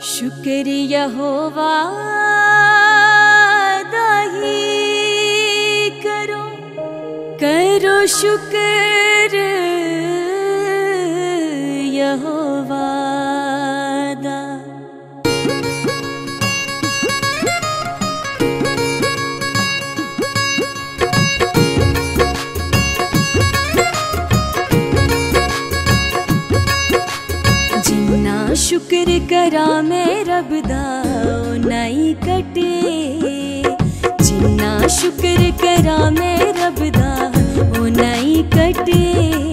शुक्र यहोवा दाही करो, करो शुक्र यहोवा दा। जिन्ना शुक्र करा मैं रब दा उन्ना ही कटे, जिन्ना शुक्र करा मैं रब दा उन्ना ही कटे।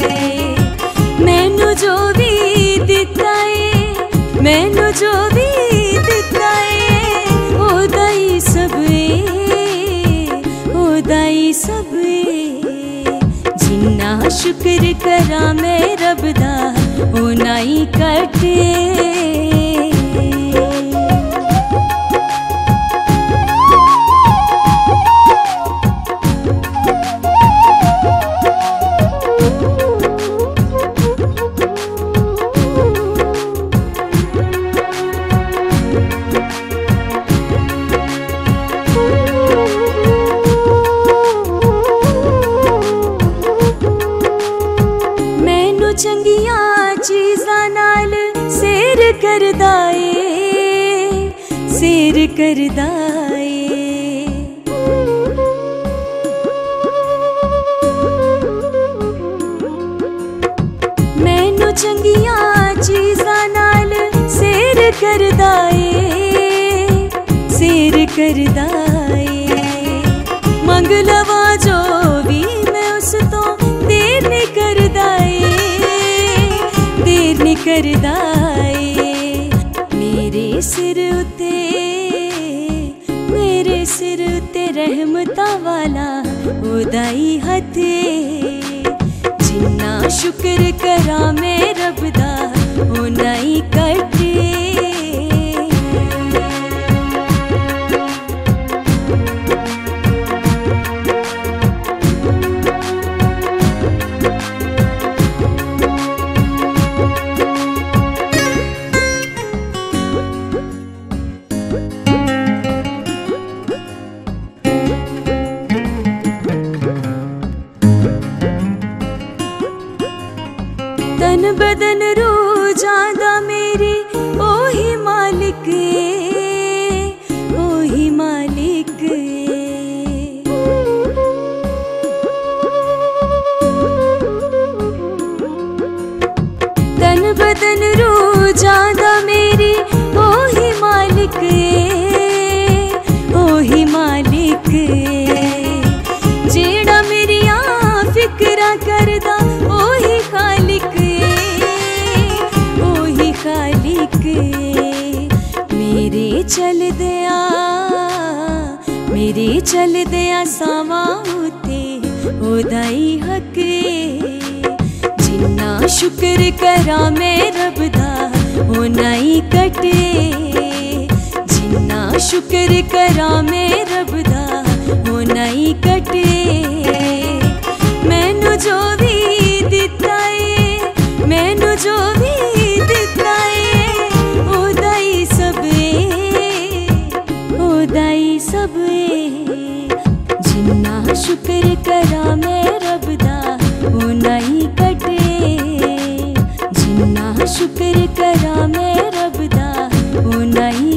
मैनू जो भी दिता है, मैनू जो भी दिता है, ओदा ही सब है, ओदा ही सब है। जिन्ना शुक्र करा मैं रब दा उन्ना ही कटे। चंगियां चीज़ां नाल सेर करदा ए, सेर करदा ए। मैनू चंगियां चीज़ां नाल सेर करदा ए, सेर करदा ए। मंग लवा जो भी मैं उस तो देर नहीं करदा ए, देर नहीं करदा ए। मेरे सिर उते, मेरे सिर उते रहमतां वाला ओदा ही हथ ए। जिन्ना शुक्र करा मैं रब दा उन्ना ही कटे। तन बदन रूह जांदा मेरी ओही मालिक ए, ओही मालिक ए। तन बदन रूह जांदा मेरी ओही मालिक ए, ओही मालिक ए। जेड़ा मेरियां फिक्रा करदा ओही खालिक, मेरे चल दिया, मेरे चल दिया सावा उते ओदा ही हक ए। जिन्ना शुक्र करा मैं रब दा उन्ना ही कटे, जिन्ना शुक्र करा मैं रब दा उन्ना ही कटे। मैनू जो भी दिता है, मैनू जो भी दिता है, ओदा ही सब है, ओदा ही सब है। जिन्ना शुक्र करा मैं रब दा उन्ना ही कटे, जिन्ना शुक्र करा मैं रब दा उन्ना ही